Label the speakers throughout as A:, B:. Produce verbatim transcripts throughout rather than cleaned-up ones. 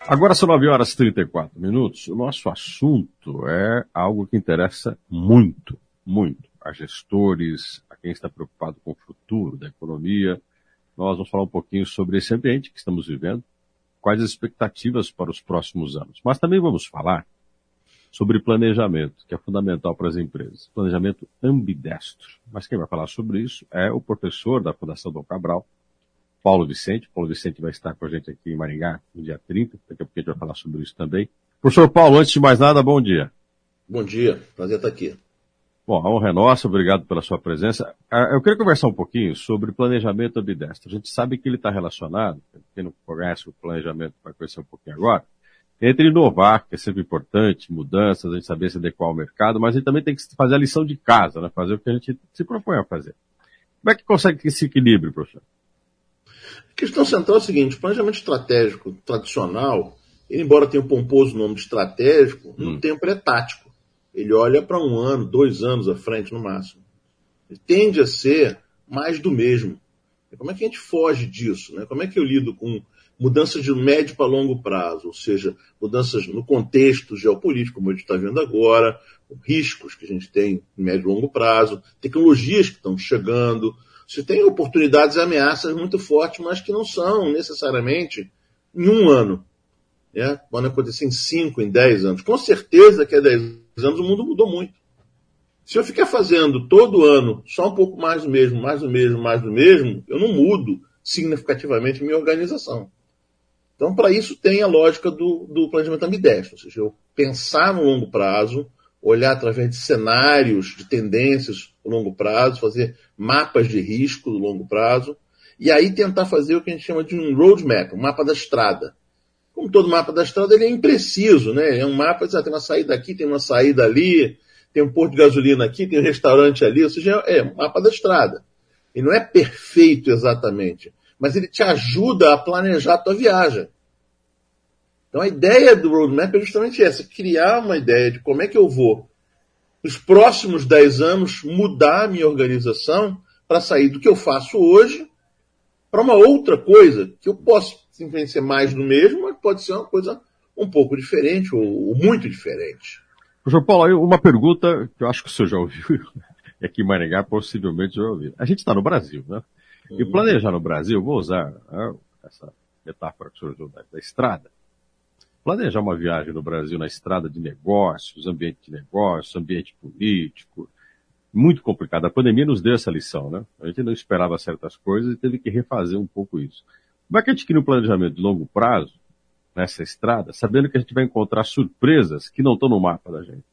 A: Agora são nove horas e trinta e quatro minutos. O nosso assunto é algo que interessa muito, muito a gestores, a quem está preocupado com o futuro da economia. Nós vamos falar um pouquinho sobre esse ambiente que estamos vivendo, quais as expectativas para os próximos anos. Mas também vamos falar sobre planejamento, que é fundamental para as empresas. Planejamento ambidestro. Mas quem vai falar sobre isso é o professor da Fundação Dom Cabral, Paulo Vicente. Paulo Vicente vai estar com a gente aqui em Maringá no dia trinta, daqui a pouco a gente vai falar sobre isso também. Professor Paulo, antes de mais nada, bom dia.
B: Bom dia, prazer estar aqui.
A: Bom, a honra é nossa, obrigado pela sua presença. Eu queria conversar um pouquinho sobre planejamento ambidestro. A gente sabe que ele está relacionado, quem não conhece o planejamento vai conhecer um pouquinho agora, entre inovar, que é sempre importante, mudanças, a gente saber se adequar ao mercado, mas a gente também tem que fazer a lição de casa, né? Fazer o que a gente se propõe a fazer. Como é que consegue esse equilíbrio, professor?
B: A questão central é o seguinte: o planejamento estratégico tradicional, ele, embora tenha o pomposo nome de estratégico, hum. no tempo ele é tático. Ele olha para um ano, dois anos à frente no máximo. Ele tende a ser mais do mesmo. Como é que a gente foge disso, né? Como é que eu lido com mudanças de médio para longo prazo, ou seja, mudanças no contexto geopolítico, como a gente está vendo agora, riscos que a gente tem em médio e longo prazo, tecnologias que estão chegando. Você tem oportunidades e ameaças muito fortes, mas que não são necessariamente em um ano. Né? Podem acontecer em cinco, em dez anos. Com certeza que há dez anos o mundo mudou muito. Se eu ficar fazendo todo ano só um pouco mais do mesmo, mais do mesmo, mais do mesmo, eu não mudo significativamente a minha organização. Então, para isso tem a lógica do, do planejamento ambidestro, ou seja, eu pensar no longo prazo, olhar através de cenários, de tendências no longo prazo, fazer mapas de risco no longo prazo, e aí tentar fazer o que a gente chama de um roadmap, um mapa da estrada. Como todo mapa da estrada, ele é impreciso, né? É um mapa, ah, tem uma saída aqui, tem uma saída ali, tem um posto de gasolina aqui, tem um restaurante ali, ou seja, é um mapa da estrada. Ele não é perfeito exatamente, mas ele te ajuda a planejar a tua viagem. Então a ideia do roadmap é justamente essa, criar uma ideia de como é que eu vou, nos próximos dez anos, mudar a minha organização para sair do que eu faço hoje para uma outra coisa, que eu posso simplesmente ser mais do mesmo, mas pode ser uma coisa um pouco diferente ou, ou muito diferente.
A: Professor Paulo, uma pergunta que eu acho que o senhor já ouviu, e aqui em Maringá possivelmente já ouviu. A gente está no Brasil, né? E uhum. planejar no Brasil, vou usar né, essa metáfora que o senhor usou da, da estrada. Planejar uma viagem no Brasil na estrada de negócios, ambiente de negócios, ambiente político, muito complicado. A pandemia nos deu essa lição, né? A gente não esperava certas coisas e teve que refazer um pouco isso. Como é que a gente cria um planejamento de longo prazo nessa estrada, sabendo que a gente vai encontrar surpresas que não estão no mapa da gente?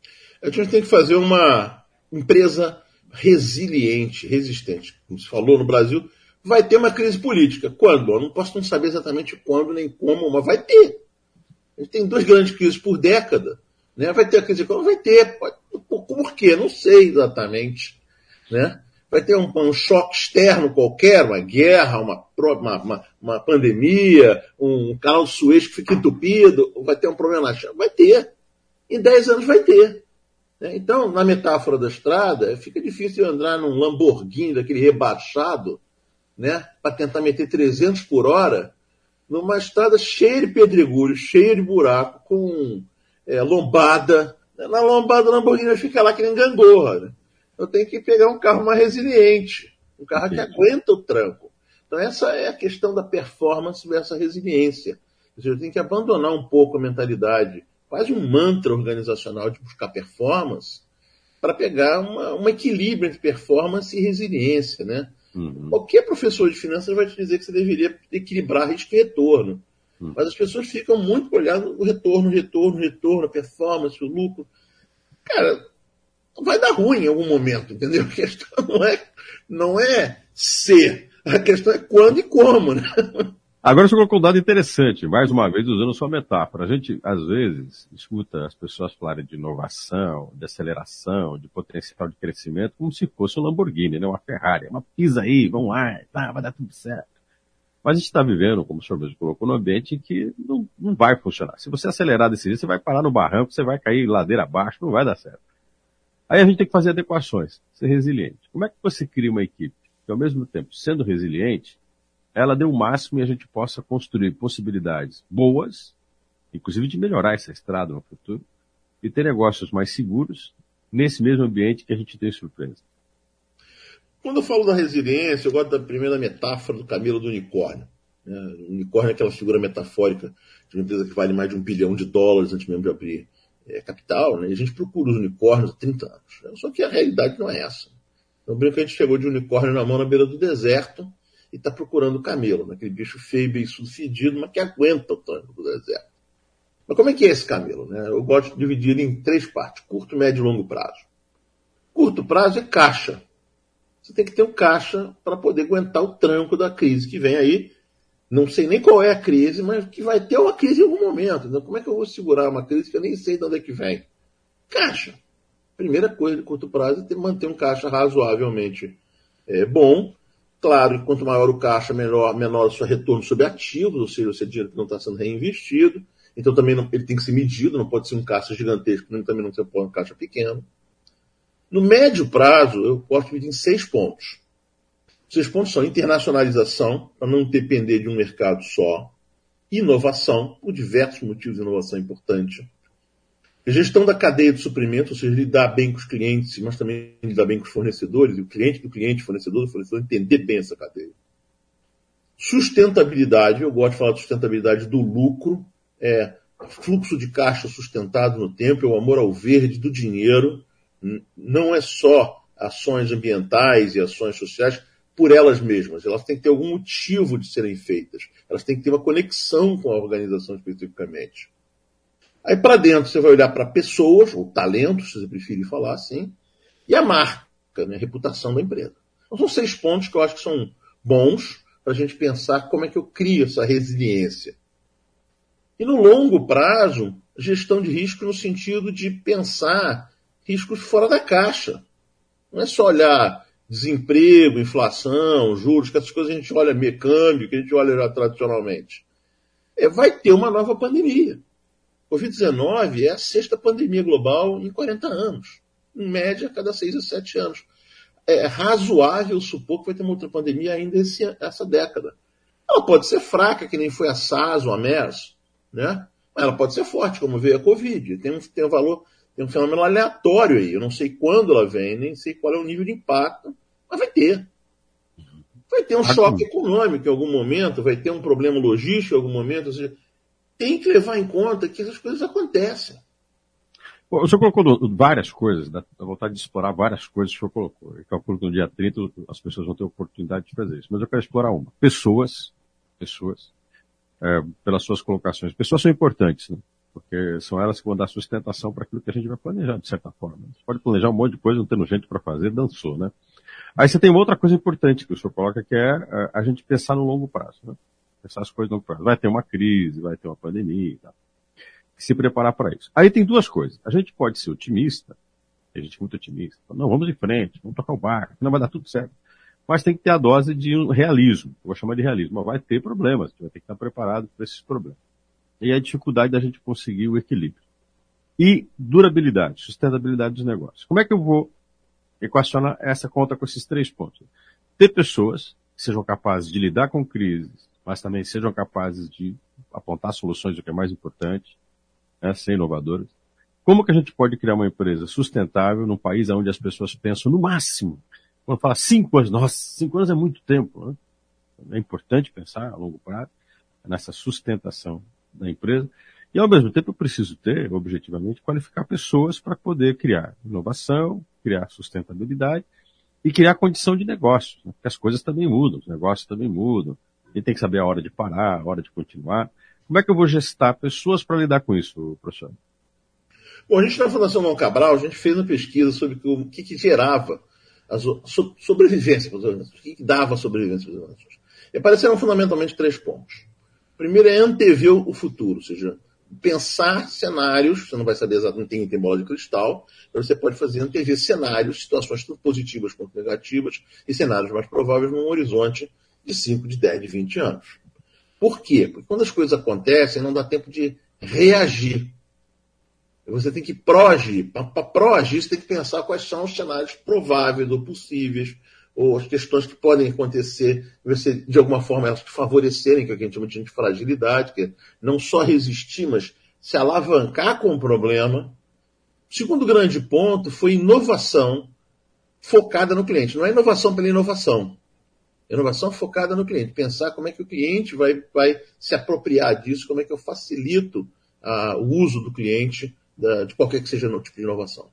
B: A gente tem que fazer uma empresa resiliente, resistente. Como se falou no Brasil, vai ter uma crise política. Quando? Eu não posso não saber exatamente quando nem como, mas vai ter. A gente tem duas grandes crises por década. Né? Vai ter a crise econômica? Vai ter. Por quê? Não sei exatamente. Né? Vai ter um, um choque externo qualquer, uma guerra, uma, uma, uma, uma pandemia, um canal de Suez que fica entupido, vai ter um problema na China? Vai ter. Em dez anos vai ter. Né? Então, na metáfora da estrada, fica difícil andar num Lamborghini daquele rebaixado, né? Para tentar meter trezentos por hora, numa estrada cheia de pedregulhos, cheia de buraco, com é, lombada. Na lombada do Lamborghini vai ficar lá que nem gangorra. Né? Eu tenho que pegar um carro mais resiliente, um carro que aguenta o tranco. Então essa é a questão da performance versus a resiliência. Ou seja, eu tenho que abandonar um pouco a mentalidade, quase um mantra organizacional de buscar performance, para pegar uma, um equilíbrio entre performance e resiliência, né? Uhum. Qualquer professor de finanças vai te dizer que você deveria equilibrar risco e retorno. Uhum. Mas as pessoas ficam muito olhando o retorno, retorno, retorno, a performance, o lucro. Cara, vai dar ruim em algum momento, entendeu? A questão não é, não é ser, a questão é quando e como, né?
A: Agora você colocou um dado interessante, mais uma vez usando sua metáfora. A gente, às vezes, escuta as pessoas falarem de inovação, de aceleração, de potencial de crescimento, como se fosse um Lamborghini, né? Uma Ferrari. Uma pisa aí, vamos lá, tá, vai dar tudo certo. Mas a gente está vivendo, como o senhor mesmo colocou, num ambiente que não, não vai funcionar. Se você acelerar desse jeito, você vai parar no barranco, você vai cair ladeira abaixo, não vai dar certo. Aí a gente tem que fazer adequações, ser resiliente. Como é que você cria uma equipe que, ao mesmo tempo, sendo resiliente, ela dê o máximo e a gente possa construir possibilidades boas inclusive de melhorar essa estrada no futuro, e ter negócios mais seguros nesse mesmo ambiente que a gente tem surpresa.
B: Quando eu falo da resiliência, eu gosto da primeira metáfora do camelo do unicórnio. O unicórnio é aquela figura metafórica de uma empresa que vale mais de um bilhão de dólares antes mesmo de abrir é, capital, né? E a gente procura os unicórnios há trinta anos. Só que a realidade não é essa. Eu brinco que a gente chegou de unicórnio na mão na beira do deserto e está procurando o camelo, né? Aquele bicho feio, beiçudo, fedido, mas que aguenta o tanque do deserto. Mas como é que é esse camelo, né? Eu gosto de dividir ele em três partes: curto, médio e longo prazo. Curto prazo é caixa. Você tem que ter um caixa para poder aguentar o tranco da crise que vem aí. Não sei nem qual é a crise, mas que vai ter uma crise em algum momento. Então, como é que eu vou segurar uma crise que eu nem sei de onde é que vem? Caixa. Primeira coisa de curto prazo é ter, manter um caixa razoavelmente é, bom. Claro, quanto maior o caixa, menor, menor o seu retorno sobre ativos, ou seja, o seu dinheiro que não está sendo reinvestido. Então, também não, ele tem que ser medido, não pode ser um caixa gigantesco, nem também não ser um caixa pequeno. No médio prazo, eu gosto de dividir em seis pontos. Seis pontos são internacionalização, para não depender de um mercado só. Inovação, por diversos motivos de inovação é importante. Gestão da cadeia de suprimento, ou seja, lidar bem com os clientes, mas também lidar bem com os fornecedores, e o cliente do cliente, fornecedor do fornecedor, entender bem essa cadeia. Sustentabilidade, eu gosto de falar de sustentabilidade do lucro, é fluxo de caixa sustentado no tempo, é o amor ao verde do dinheiro, não é só ações ambientais e ações sociais por elas mesmas, elas têm que ter algum motivo de serem feitas, elas têm que ter uma conexão com a organização especificamente. Aí para dentro você vai olhar para pessoas, ou talentos, se você preferir falar assim, e a marca, né, a reputação da empresa. Então são seis pontos que eu acho que são bons para a gente pensar como é que eu crio essa resiliência. E no longo prazo, gestão de risco no sentido de pensar riscos fora da caixa. Não é só olhar desemprego, inflação, juros, que essas coisas a gente olha mecânico, que a gente olha já tradicionalmente. É, vai ter uma nova pandemia. covid dezenove é a sexta pandemia global em quarenta anos. Em média, a cada seis a sete anos. É razoável supor que vai ter uma outra pandemia ainda esse, essa década. Ela pode ser fraca, que nem foi a SARS ou a MERS, né? Mas ela pode ser forte, como veio a Covid. Tem um, tem um valor... Tem um fenômeno aleatório aí. Eu não sei quando ela vem, nem sei qual é o nível de impacto, mas vai ter. Vai ter um choque econômico em algum momento, vai ter um problema logístico em algum momento. Ou seja, tem que levar em conta que essas coisas acontecem.
A: Bom, o senhor colocou várias coisas, dá vontade de explorar várias coisas que o senhor colocou. Eu calculo que no dia trinta as pessoas vão ter a oportunidade de fazer isso. Mas eu quero explorar uma. Pessoas, pessoas, é, pelas suas colocações. Pessoas são importantes, né? Porque são elas que vão dar sustentação para aquilo que a gente vai planejar, de certa forma. Você pode planejar um monte de coisa, não tendo gente para fazer, dançou, né? Aí você tem uma outra coisa importante que o senhor coloca, que é a gente pensar no longo prazo, né? Pensar as coisas no longo prazo. Vai ter uma crise, vai ter uma pandemia e tal. E se preparar para isso. Aí tem duas coisas. A gente pode ser otimista, a gente é muito otimista. Não, vamos em frente, vamos tocar o barco, não vai dar tudo certo. Mas tem que ter a dose de realismo. Eu vou chamar de realismo. Mas vai ter problemas, você vai ter que estar preparado para esses problemas. E a dificuldade da gente conseguir o equilíbrio. E durabilidade, sustentabilidade dos negócios. Como é que eu vou equacionar essa conta com esses três pontos? Ter pessoas que sejam capazes de lidar com crises, mas também sejam capazes de apontar soluções, o que é mais importante, né, ser inovadoras. Como que a gente pode criar uma empresa sustentável num país onde as pessoas pensam no máximo? Quando fala cinco anos, nossa, cinco anos é muito tempo, né? É importante pensar a longo prazo nessa sustentação da empresa, e ao mesmo tempo eu preciso ter, objetivamente, qualificar pessoas para poder criar inovação, criar sustentabilidade e criar condição de negócio, né? Porque as coisas também mudam, os negócios também mudam, e tem que saber a hora de parar, a hora de continuar. Como é que eu vou gestar pessoas para lidar com isso, professor?
B: Bom, a gente na Fundação Dom Cabral, a gente fez uma pesquisa sobre o que, que gerava a sobrevivência, o que, que dava a sobrevivência das nações. E apareceram fundamentalmente três pontos. Primeiro é antever o futuro, ou seja, pensar cenários, você não vai saber exatamente, não tem bola de cristal, mas você pode fazer antever cenários, situações tanto positivas quanto negativas, e cenários mais prováveis num horizonte de cinco, de dez, de vinte anos. Por quê? Porque quando as coisas acontecem, não dá tempo de reagir. Você tem que proagir. Para proagir, você tem que pensar quais são os cenários prováveis ou possíveis, ou as questões que podem acontecer, você, de alguma forma, elas te favorecerem, que é o que a gente chama de fragilidade, que é não só resistir, mas se alavancar com o problema. O segundo grande ponto foi inovação focada no cliente. Não é inovação pela inovação. Inovação focada no cliente. Pensar como é que o cliente vai, vai se apropriar disso, como é que eu facilito ah, o uso do cliente da, de qualquer que seja o tipo de inovação.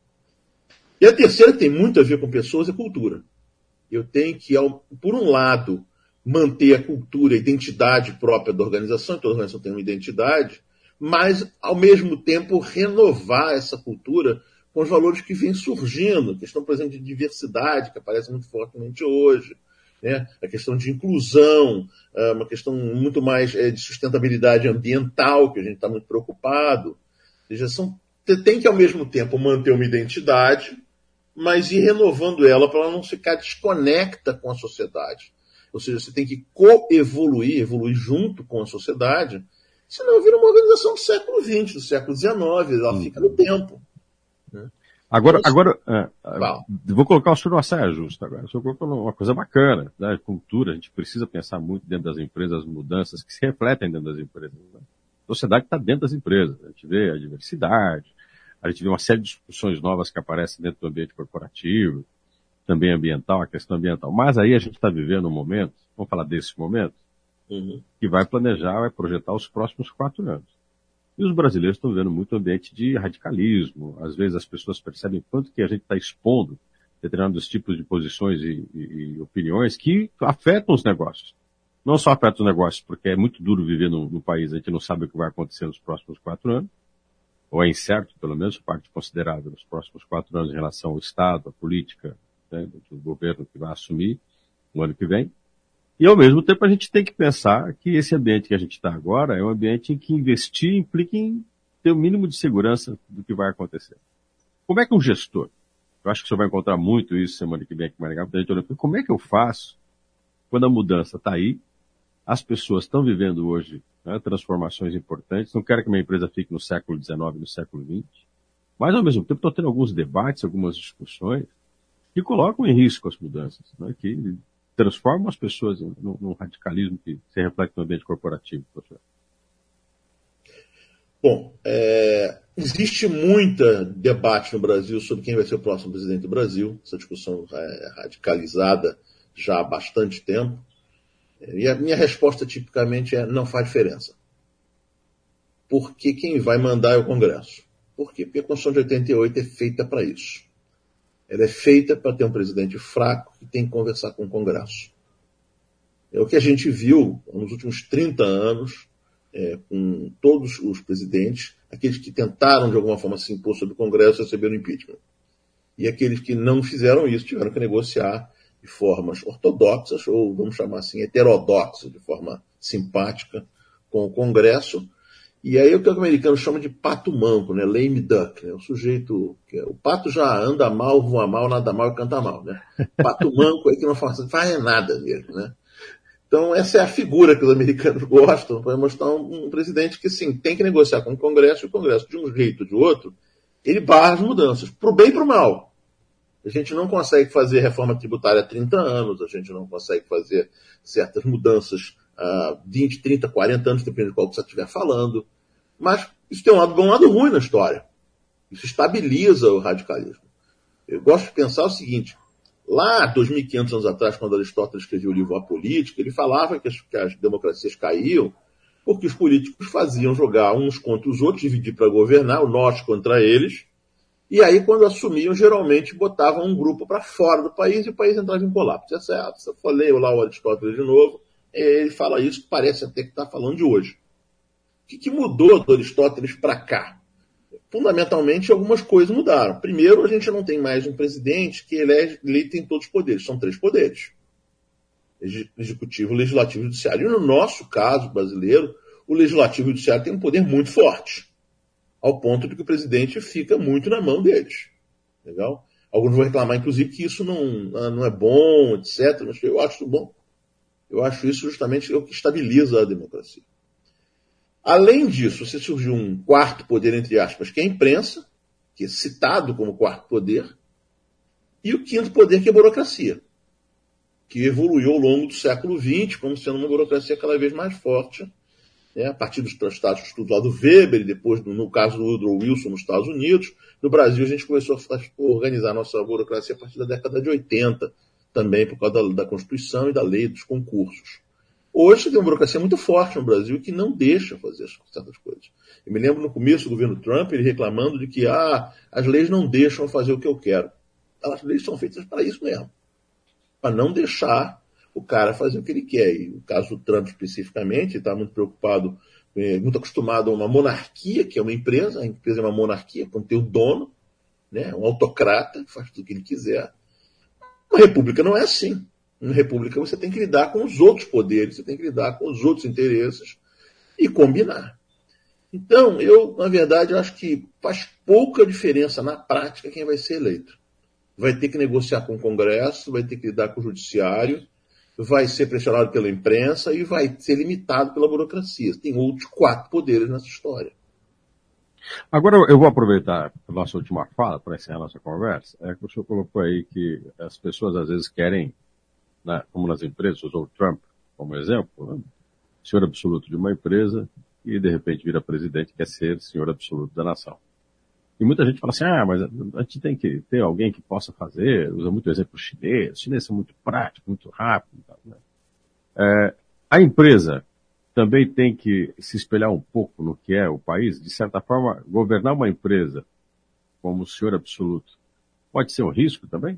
B: E a terceira, que tem muito a ver com pessoas, é cultura. Eu tenho que, por um lado, manter a cultura, a identidade própria da organização, toda organização tem uma identidade, mas, ao mesmo tempo, renovar essa cultura com os valores que vêm surgindo, a questão, por exemplo, de diversidade, que aparece muito fortemente hoje, né? A questão de inclusão, uma questão muito mais de sustentabilidade ambiental, que a gente está muito preocupado. Ou seja, são, tem que, ao mesmo tempo, manter uma identidade, mas ir renovando ela para ela não ficar desconecta com a sociedade. Ou seja, você tem que coevoluir, evoluir junto com a sociedade, senão vira uma organização do século vinte, do século dezenove, ela fica no tempo. Né?
A: Agora, então, agora é, vou colocar o senhor numa saia justa agora. O senhor colocou uma coisa bacana, né? Cultura, a gente precisa pensar muito dentro das empresas, as mudanças que se refletem dentro das empresas. Né? A sociedade está dentro das empresas, a gente vê a diversidade, a gente vê uma série de discussões novas que aparecem dentro do ambiente corporativo, também ambiental, a questão ambiental. Mas aí a gente está vivendo um momento, vamos falar desse momento, uhum. que vai planejar, vai projetar os próximos quatro anos. E os brasileiros estão vivendo muito ambiente de radicalismo. Às vezes as pessoas percebem quanto que a gente está expondo determinados tipos de posições e, e, e opiniões que afetam os negócios. Não só afetam os negócios, porque é muito duro viver no, no país, a gente não sabe o que vai acontecer nos próximos quatro anos, ou é incerto, pelo menos, parte considerável nos próximos quatro anos em relação ao Estado, à política, né, do governo que vai assumir no ano que vem. E, ao mesmo tempo, a gente tem que pensar que esse ambiente que a gente está agora é um ambiente em que investir implica em ter o mínimo de segurança do que vai acontecer. Como é que um gestor, eu acho que você vai encontrar muito isso semana que vem aqui em Maringá, a gente olha, como é que eu faço quando a mudança está aí, as pessoas estão vivendo hoje, né, transformações importantes, não quero que minha empresa fique no século dezenove, no século vinte, mas, ao mesmo tempo, estou tendo alguns debates, algumas discussões que colocam em risco as mudanças, né, que transformam as pessoas num, num radicalismo que se reflete no ambiente corporativo, professor.
B: Bom, é, existe muita debate no Brasil sobre quem vai ser o próximo presidente do Brasil. Essa discussão é radicalizada já há bastante tempo. E a minha resposta tipicamente é: não faz diferença. Porque quem vai mandar é o Congresso. Por quê? Porque a Constituição de oitenta e oito é feita para isso. Ela é feita para ter um presidente fraco que tem que conversar com o Congresso. É o que a gente viu nos últimos trinta anos, é, com todos os presidentes, aqueles que tentaram de alguma forma se impor sobre o Congresso receberam impeachment. E aqueles que não fizeram isso tiveram que negociar de formas ortodoxas, ou vamos chamar assim, heterodoxas, de forma simpática, com o Congresso. E aí o que o americano chama de pato manco, né? Lame duck, né? O sujeito, que é, o pato já anda mal, voa mal, nada mal e canta mal, né? Pato manco é que não faz, faz nada mesmo, né? Então essa é a figura que os americanos gostam para mostrar um, um presidente que, sim, tem que negociar com o Congresso, e o Congresso, de um jeito ou de outro, ele barra as mudanças, pro bem e pro mal. A gente não consegue fazer reforma tributária há trinta anos, a gente não consegue fazer certas mudanças há vinte, trinta, quarenta anos, dependendo de qual que você estiver falando. Mas isso tem um lado bom e um lado ruim na história. Isso estabiliza o radicalismo. Eu gosto de pensar o seguinte: lá, dois mil e quinhentos anos atrás, quando Aristóteles escreveu o livro A Política, ele falava que as, que as democracias caíam porque os políticos faziam jogar uns contra os outros, dividir para governar, o nós contra eles, e aí, quando assumiam, geralmente botavam um grupo para fora do país e o país entrava em colapso. Essa é a, se eu for ler lá o Aristóteles de novo, ele fala isso, parece até que está falando de hoje. O que, que mudou do Aristóteles para cá? Fundamentalmente, algumas coisas mudaram. Primeiro, a gente não tem mais um presidente que elege, ele tem todos os poderes. São três poderes: executivo, legislativo e judiciário. E no nosso caso brasileiro, o legislativo e o judiciário têm um poder muito forte, ao ponto de que o presidente fica muito na mão deles. Legal? Alguns vão reclamar, inclusive, que isso não, não é bom, etcétera. Mas eu acho bom. Eu acho isso justamente o que estabiliza a democracia. Além disso, você surgiu um quarto poder, entre aspas, que é a imprensa, que é citado como quarto poder, e o quinto poder, que é a burocracia. que evoluiu ao longo do século vinte, como sendo uma burocracia cada vez mais forte, né, a partir dos tratados estudos lá do Weber, e depois, no caso do Woodrow Wilson, nos Estados Unidos. No Brasil, a gente começou a organizar a nossa burocracia a partir da década de oitenta, também por causa da, da Constituição e da lei dos concursos. Hoje tem uma burocracia muito forte no Brasil que não deixa fazer certas coisas. Eu me lembro no começo do governo Trump, ele reclamando de que ah, as leis não deixam fazer o que eu quero. As leis são feitas para isso mesmo, para não deixar o cara fazer o que ele quer. E o caso do Trump especificamente, ele está muito preocupado, muito acostumado a uma monarquia, que é uma empresa, a empresa é uma monarquia, quando tem o dono, né, um autocrata, que faz tudo o que ele quiser. Uma república não é assim. Uma república você tem que lidar com os outros poderes, você tem que lidar com os outros interesses e combinar. Então, eu, na verdade, eu acho que faz pouca diferença na prática quem vai ser eleito. Vai ter que negociar com o Congresso, vai ter que lidar com o Judiciário, vai ser pressionado pela imprensa e vai ser limitado pela burocracia. Tem outros quatro poderes nessa história.
A: Agora eu vou aproveitar a nossa última fala para encerrar a nossa conversa. É que o senhor colocou aí que as pessoas às vezes querem, né, como nas empresas, usou o Trump como exemplo, né, senhor absoluto de uma empresa e de repente vira presidente, quer ser senhor absoluto da nação. E muita gente fala assim, ah, mas a gente tem que ter alguém que possa fazer, usa muito o exemplo chinês, os chineses são muito práticos, muito rápidos. Né? É, a empresa também tem que se espelhar um pouco no que é o país, de certa forma, governar uma empresa como o senhor absoluto pode ser um risco também?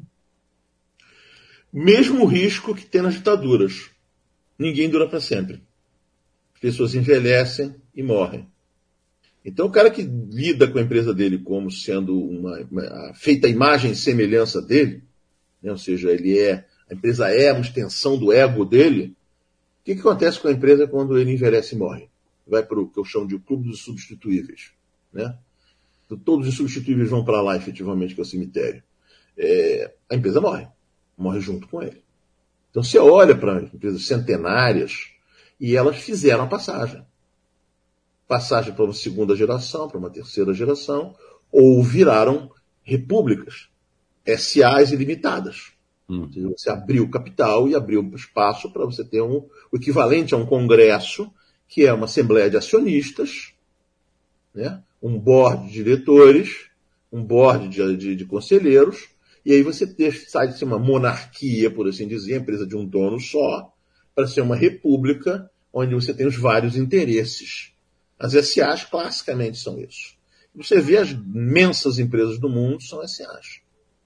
B: Mesmo o risco que tem nas ditaduras. Ninguém dura para sempre. As pessoas envelhecem e morrem. Então, o cara que lida com a empresa dele como sendo uma, uma feita a imagem e semelhança dele, né, ou seja, ele é, a empresa é uma extensão do ego dele, o que, que acontece com a empresa quando ele envelhece e morre? Vai para o que eu chamo de clube dos substituíveis. Né? Então, todos os substituíveis vão para lá, efetivamente, que é o cemitério. É, a empresa morre. Morre junto com ele. Então, você olha para empresas centenárias e elas fizeram a passagem. Passagem para uma segunda geração, para uma terceira geração, ou viraram repúblicas, S As ilimitadas. Hum. Você abriu capital e abriu espaço para você ter um, o equivalente a um congresso, que é uma assembleia de acionistas, né? Um board de diretores, um board de, de, de conselheiros, e aí você ter, sai de ser uma monarquia, por assim dizer, empresa de um dono só, para ser uma república, onde você tem os vários interesses. As S As classicamente são isso. Você vê as imensas empresas do mundo são S As.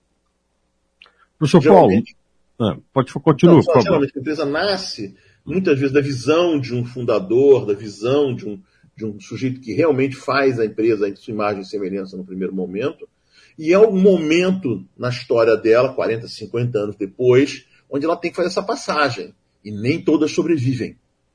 A: Professor Paulo, ah, pode continuar, por favor.
B: Geralmente a empresa nasce, muitas vezes, da visão de um fundador, da visão de um, de um sujeito que realmente faz a empresa em sua imagem e semelhança no primeiro momento, e é um momento na história dela, quarenta, cinquenta anos depois, onde ela tem que fazer essa passagem. E nem todas sobrevivem.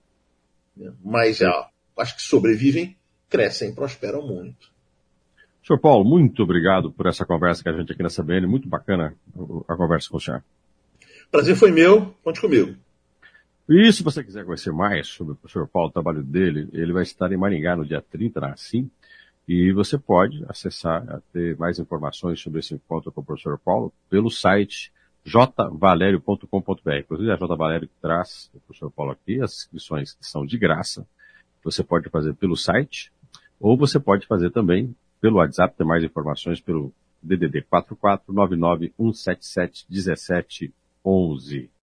B: Mas já, acho que sobrevivem, crescem, prosperam muito.
A: Senhor Paulo, muito obrigado por essa conversa que a gente aqui na C B N. Muito bacana a conversa com o senhor.
B: Prazer foi meu. Conte comigo.
A: E se você quiser conhecer mais sobre o professor Paulo, o trabalho dele, ele vai estar em Maringá no dia trinta, na ACIM, e você pode acessar, ter mais informações sobre esse encontro com o professor Paulo pelo site j valério ponto com ponto b r. Inclusive, a J Valério traz o professor Paulo aqui, as inscrições que são de graça. Você pode fazer pelo site, ou você pode fazer também pelo WhatsApp, ter mais informações pelo D D D quatro quatro nove nove um sete sete um sete um um.